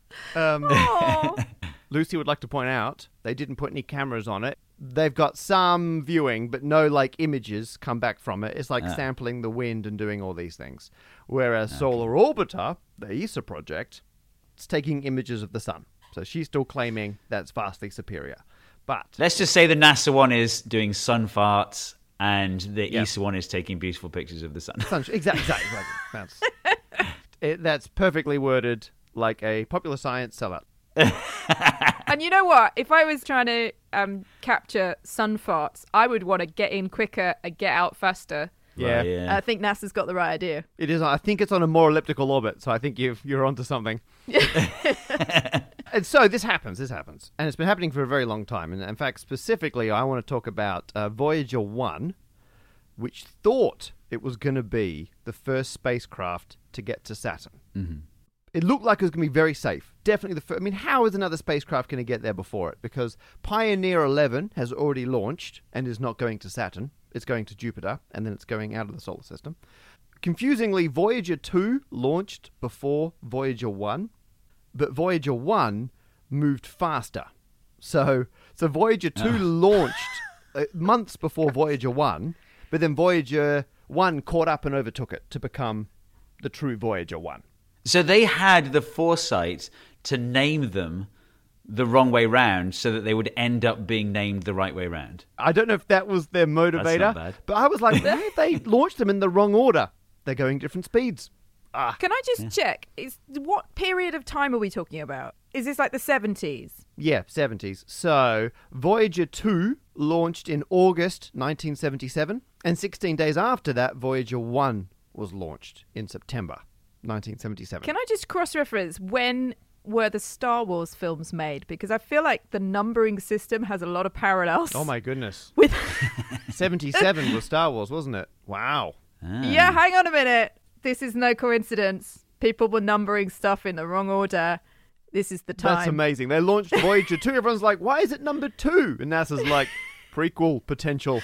Lucy would like to point out they didn't put any cameras on it. They've got some viewing, but no images come back from it. It's like sampling the wind and doing all these things. Whereas Solar Orbiter, the ESA project, it's taking images of the sun. So she's still claiming that's vastly superior. But let's just say the NASA one is doing sun farts and the ESA one is taking beautiful pictures of the sun. Exactly. That's perfectly worded like a popular science sellout. And you know what? If I was trying to capture sun farts, I would want to get in quicker and get out faster. Yeah. I think NASA's got the right idea. It is. I think it's on a more elliptical orbit, so I think you're onto something. And so this happens, and it's been happening for a very long time. And in fact, specifically, I want to talk about Voyager 1, which thought it was going to be the first spacecraft to get to Saturn. Mm-hmm. It looked like it was going to be very safe. Definitely the first. I mean, how is another spacecraft going to get there before it? Because Pioneer 11 has already launched and is not going to Saturn. It's going to Jupiter, and then it's going out of the solar system. Confusingly, Voyager 2 launched before Voyager 1, but Voyager 1 moved faster. So Voyager 2 launched months before Voyager 1, but then Voyager 1 caught up and overtook it to become the true Voyager 1. So they had the foresight to name them the wrong way round so that they would end up being named the right way round. I don't know if that was their motivator, That's not bad. but I was like, they launched them in the wrong order. They're going different speeds. Can I just check? What period of time are we talking about? Is this like the 70s? Yeah, 70s. So Voyager 2 launched in August 1977, and 16 days after that, Voyager 1 was launched in September 1977. Can I just cross-reference when were the Star Wars films made? Because I feel like the numbering system has a lot of parallels. Oh my goodness. With 77 was Star Wars, wasn't it? Wow. Yeah, hang on a minute. This is no coincidence. People were numbering stuff in the wrong order. This is the time. That's amazing. They launched Voyager 2. Everyone's like, why is it number 2? And NASA's like, prequel potential.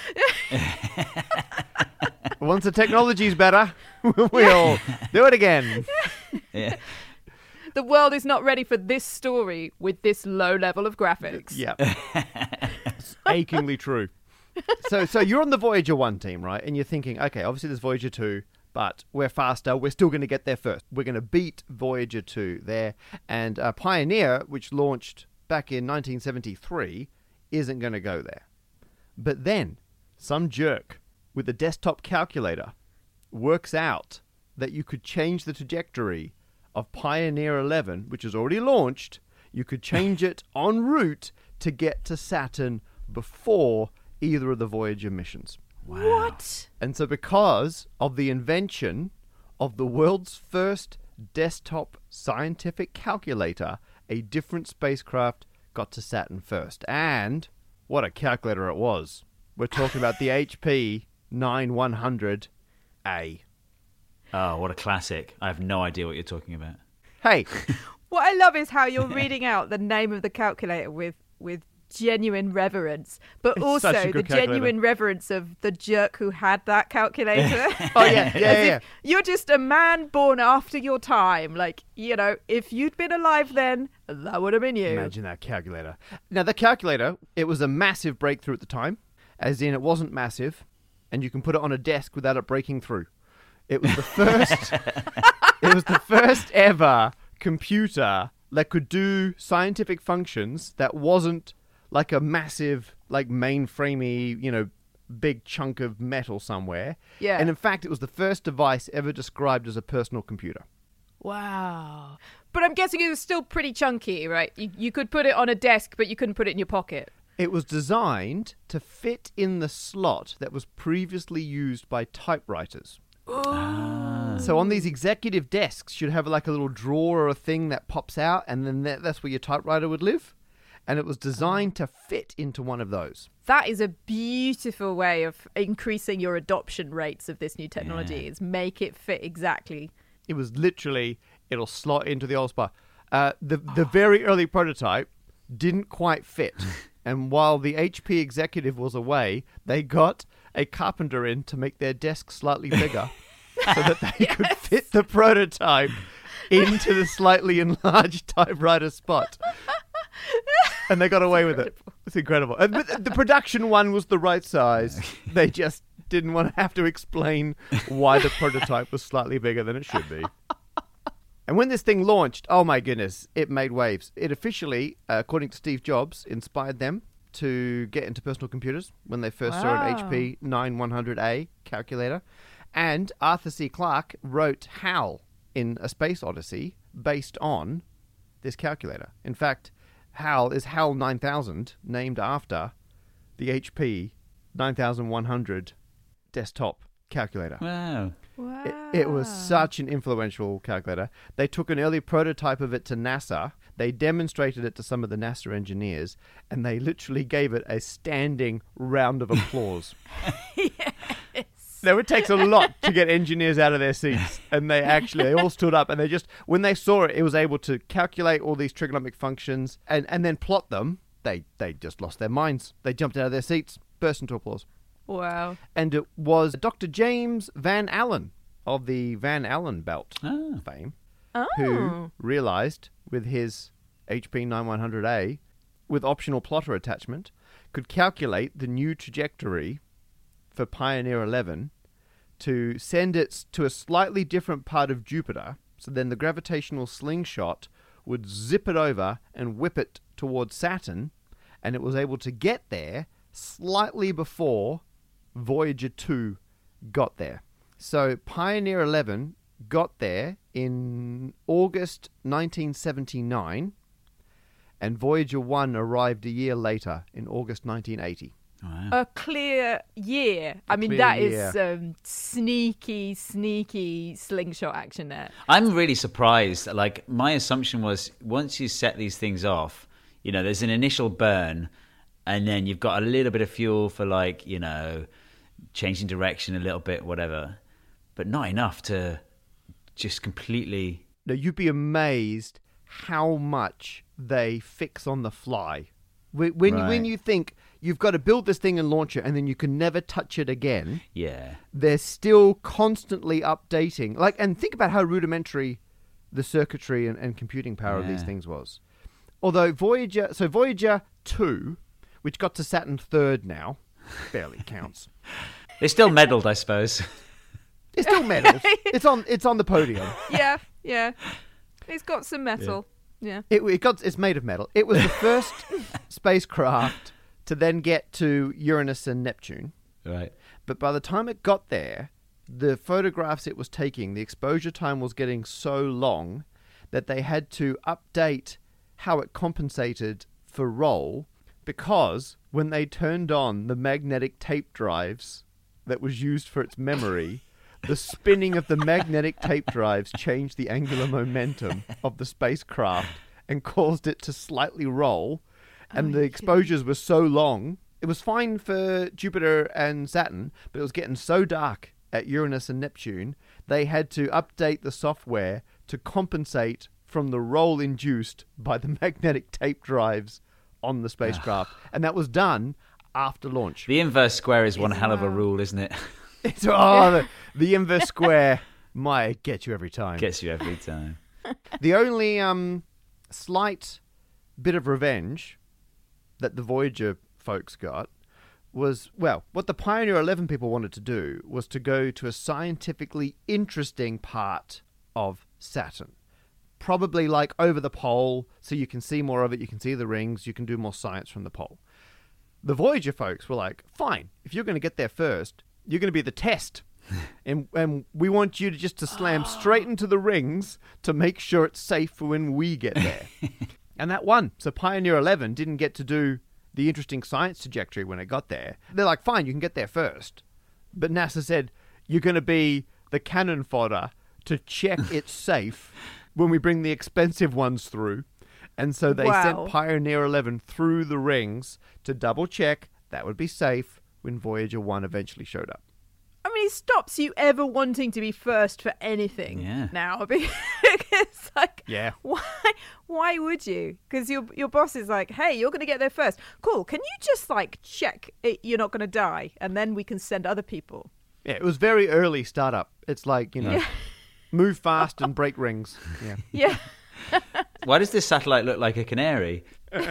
Once the technology's better, we'll do it again. Yeah. The world is not ready for this story with this low level of graphics. Yeah. It's achingly true. So you're on the Voyager 1 team, right? And you're thinking, okay, obviously there's Voyager 2, but we're faster. We're still going to get there first. We're going to beat Voyager 2 there. And Pioneer, which launched back in 1973, isn't going to go there. But then some jerk with a desktop calculator works out that you could change the trajectory of Pioneer 11, which is already launched. You could change it en route to get to Saturn before either of the Voyager missions. Wow. What? And so because of the invention of the world's first desktop scientific calculator, a different spacecraft got to Saturn first. And what a calculator it was. We're talking about the HP 9100A. Oh, what a classic. I have no idea what you're talking about. Hey. What I love is how you're reading out the name of the calculator with genuine reverence, but It's also such a the good calculator. genuine reverence of the jerk who had that calculator. Oh, yeah. You're just a man born after your time. Like, if you'd been alive then, that would have been you. Imagine that calculator. Now, the calculator, it was a massive breakthrough at the time, as in it wasn't massive, and you can put it on a desk without it breaking through. It was the first. It was the first ever computer that could do scientific functions that wasn't like a massive, like mainframey, big chunk of metal somewhere. Yeah. And in fact, it was the first device ever described as a personal computer. Wow. But I'm guessing it was still pretty chunky, right? You could put it on a desk, but you couldn't put it in your pocket. It was designed to fit in the slot that was previously used by typewriters. So on these executive desks, you'd have like a little drawer or a thing that pops out, and then that's where your typewriter would live. And it was designed to fit into one of those. That is a beautiful way of increasing your adoption rates of this new technology, is make it fit exactly. It was literally, it'll slot into the old spot. The very early prototype didn't quite fit. And while the HP executive was away, they got a carpenter in to make their desk slightly bigger so that they could fit the prototype into the slightly enlarged typewriter spot. And they got away with it. It's incredible. But the production one was the right size. They just didn't want to have to explain why the prototype was slightly bigger than it should be. And when this thing launched, oh my goodness, it made waves. It officially, according to Steve Jobs, inspired them to get into personal computers when they first saw an HP 9100A calculator. And Arthur C. Clarke wrote HAL in A Space Odyssey based on this calculator. In fact, HAL is HAL 9000, named after the HP 9100 desktop calculator. Wow. It was such an influential calculator. They took an early prototype of it to NASA. They demonstrated it to some of the NASA engineers, and they literally gave it a standing round of applause. Now, it takes a lot to get engineers out of their seats, and they all stood up, and when they saw it, it was able to calculate all these trigonometric functions and then plot them. They just lost their minds. They jumped out of their seats, burst into applause. Wow. And it was Dr. James Van Allen of the Van Allen belt fame who realized with his HP 9100A, with optional plotter attachment, could calculate the new trajectory for Pioneer 11 to send it to a slightly different part of Jupiter, so then the gravitational slingshot would zip it over and whip it towards Saturn, and it was able to get there slightly before Voyager 2 got there. So Pioneer 11 got there in August 1979, and Voyager 1 arrived a year later in August 1980. Wow. A clear year. Is some sneaky slingshot action there. I'm really surprised. Like, my assumption was once you set these things off, there's an initial burn, and then you've got a little bit of fuel for, changing direction a little bit, whatever. But not enough to just completely... No, you'd be amazed how much they fix on the fly. When you think you've got to build this thing and launch it, and then you can never touch it again. Yeah. They're still constantly updating. And think about how rudimentary the circuitry and computing power of these things was. Although Voyager 2, which got to Saturn third now, barely counts. They still meddled, I suppose. It's still metal. It's on the podium. Yeah. It's got some metal. Yeah. It's made of metal. It was the first spacecraft to then get to Uranus and Neptune. Right. But by the time it got there, the photographs it was taking, the exposure time was getting so long that they had to update how it compensated for roll, because when they turned on the magnetic tape drives that was used for its memory, the spinning of the magnetic tape drives changed the angular momentum of the spacecraft and caused it to slightly roll. And the exposures were so long. It was fine for Jupiter and Saturn, but it was getting so dark at Uranus and Neptune, they had to update the software to compensate from the roll induced by the magnetic tape drives on the spacecraft. And that was done after launch. The inverse square is one hell of a rule, isn't it? The inverse square might get you every time. Gets you every time. The only slight bit of revenge that the Voyager folks got was, well, what the Pioneer 11 people wanted to do was to go to a scientifically interesting part of Saturn. Probably like over the pole, so you can see more of it, you can see the rings, you can do more science from the pole. The Voyager folks were like, fine, if you're going to get there first, you're going to be the test. and we want you to slam straight into the rings to make sure it's safe for when we get there. And that won. So Pioneer 11 didn't get to do the interesting science trajectory when it got there. They're like, fine, you can get there first. But NASA said, you're going to be the cannon fodder to check it's safe when we bring the expensive ones through. And so they sent Pioneer 11 through the rings to double check that would be safe when Voyager 1 eventually showed up. I mean, it stops you ever wanting to be first for anything now. It's like, why would you? Because your boss is like, hey, you're going to get there first. Cool. Can you just check you're not going to die? And then we can send other people. Yeah, it was very early startup. It's like, move fast and break rings. Yeah. Why does this satellite look like a canary?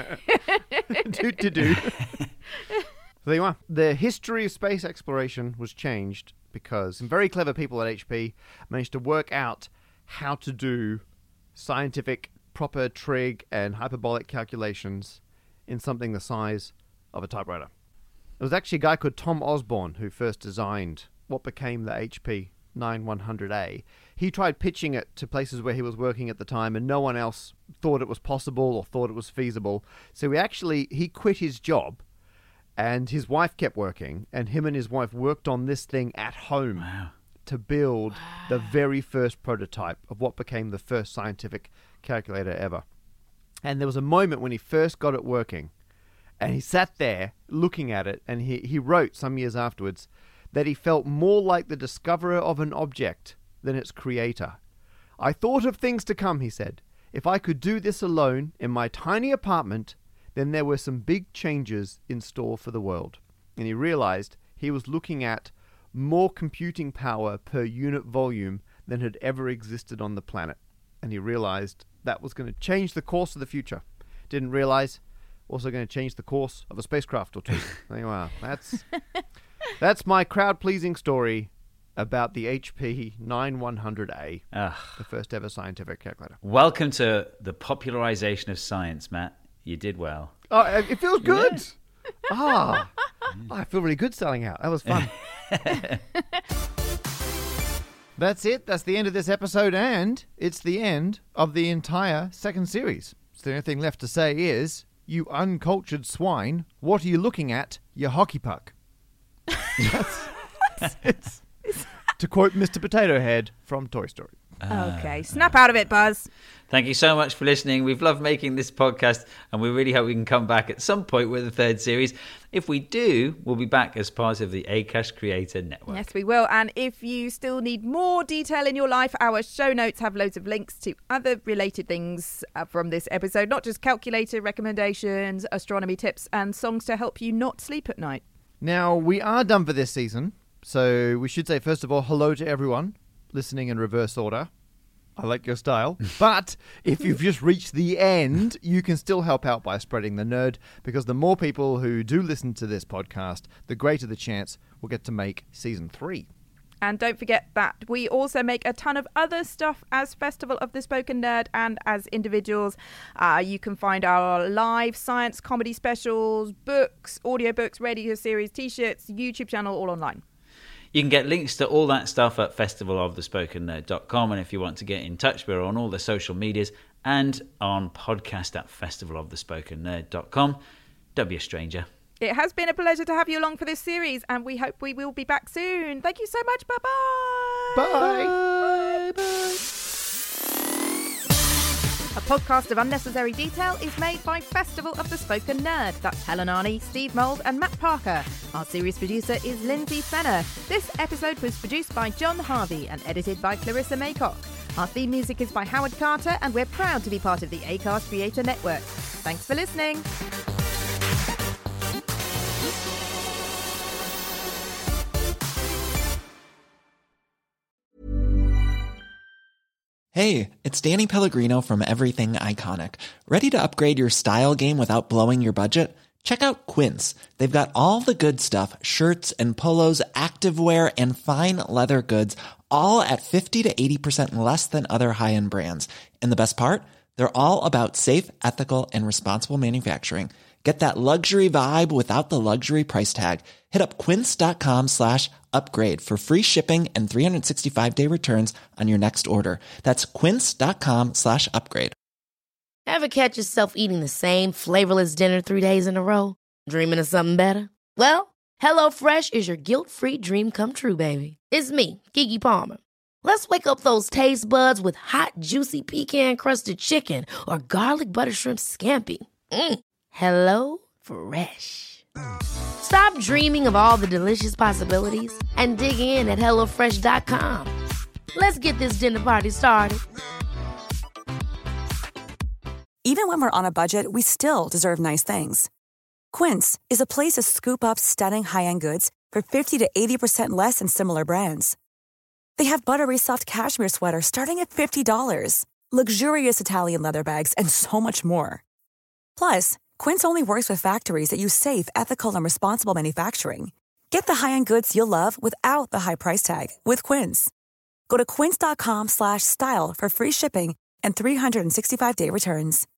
Do. There you are. The history of space exploration was changed because some very clever people at HP managed to work out how to do scientific, proper trig and hyperbolic calculations in something the size of a typewriter. It was actually a guy called Tom Osborne who first designed what became the HP 9100A. He tried pitching it to places where he was working at the time, and no one else thought it was possible or thought it was feasible. So he quit his job, and his wife kept working, and him and his wife worked on this thing at home to build the very first prototype of what became the first scientific calculator ever. And there was a moment when he first got it working, and he sat there looking at it, and he wrote some years afterwards that he felt more like the discoverer of an object than its creator. I thought of things to come, he said. If I could do this alone in my tiny apartment, then there were some big changes in store for the world. And he realized he was looking at more computing power per unit volume than had ever existed on the planet. And he realized that was going to change the course of the future. Didn't realize also going to change the course of a spacecraft or two. There you are. That's my crowd-pleasing story about the HP 9100A, the first ever scientific calculator. Welcome to the popularization of science, Matt. You did well. Oh, it feels good. Yeah. I feel really good selling out. That was fun. That's it. That's the end of this episode, and it's the end of the entire second series. So the only thing left to say is, you uncultured swine, what are you looking at, you hockey puck? It's to quote Mr. Potato Head from Toy Story. Okay, snap out of it, Buzz. Thank you so much for listening. We've loved making this podcast, and we really hope we can come back at some point with a third series. If we do, we'll be back as part of the Acast Creator Network. Yes, we will. And if you still need more detail in your life, our show notes have loads of links to other related things from this episode, not just calculator recommendations, astronomy tips, and songs to help you not sleep at night. Now, we are done for this season, so we should say, first of all, hello to everyone listening in reverse order. I like your style. But if you've just reached the end, you can still help out by spreading the nerd, because the more people who do listen to this podcast, the greater the chance we'll get to make season 3. And don't forget that we also make a ton of other stuff as Festival of the Spoken Nerd and as individuals. You can find our live science comedy specials, books, audiobooks, radio series, t-shirts, YouTube channel, all online. You can get links to all that stuff at festivalofthespokennerd.com. And if you want to get in touch, we're on all the social medias and on podcast at festivalofthespokennerd.com. Don't be a stranger. It has been a pleasure to have you along for this series, and we hope we will be back soon. Thank you so much. Bye-bye. Bye. Bye. Bye. Podcast of Unnecessary Detail is made by Festival of the Spoken Nerd. That's Helen Arney, Steve Mould and Matt Parker. Our series producer is Lindsay Fenner. This episode was produced by John Harvey and edited by Clarissa Maycock. Our theme music is by Howard Carter, and we're proud to be part of the Acast Creator Network. Thanks for listening. Hey, it's Danny Pellegrino from Everything Iconic. Ready to upgrade your style game without blowing your budget? Check out Quince. They've got all the good stuff, shirts and polos, activewear, and fine leather goods, all at 50 to 80% less than other high-end brands. And the best part? They're all about safe, ethical, and responsible manufacturing. Get that luxury vibe without the luxury price tag. Hit up quince.com/upgrade for free shipping and 365-day returns on your next order. That's quince.com/upgrade. Ever catch yourself eating the same flavorless dinner 3 days in a row? Dreaming of something better? Well, HelloFresh is your guilt-free dream come true, baby. It's me, Keke Palmer. Let's wake up those taste buds with hot, juicy pecan-crusted chicken or garlic butter shrimp scampi. Hello Fresh. Stop dreaming of all the delicious possibilities and dig in at HelloFresh.com. Let's get this dinner party started. Even when we're on a budget, we still deserve nice things. Quince is a place to scoop up stunning high-end goods for 50 to 80% less than similar brands. They have buttery soft cashmere sweaters starting at $50, luxurious Italian leather bags, and so much more. Plus, Quince only works with factories that use safe, ethical, and responsible manufacturing. Get the high-end goods you'll love without the high price tag with Quince. Go to quince.com/style for free shipping and 365-day returns.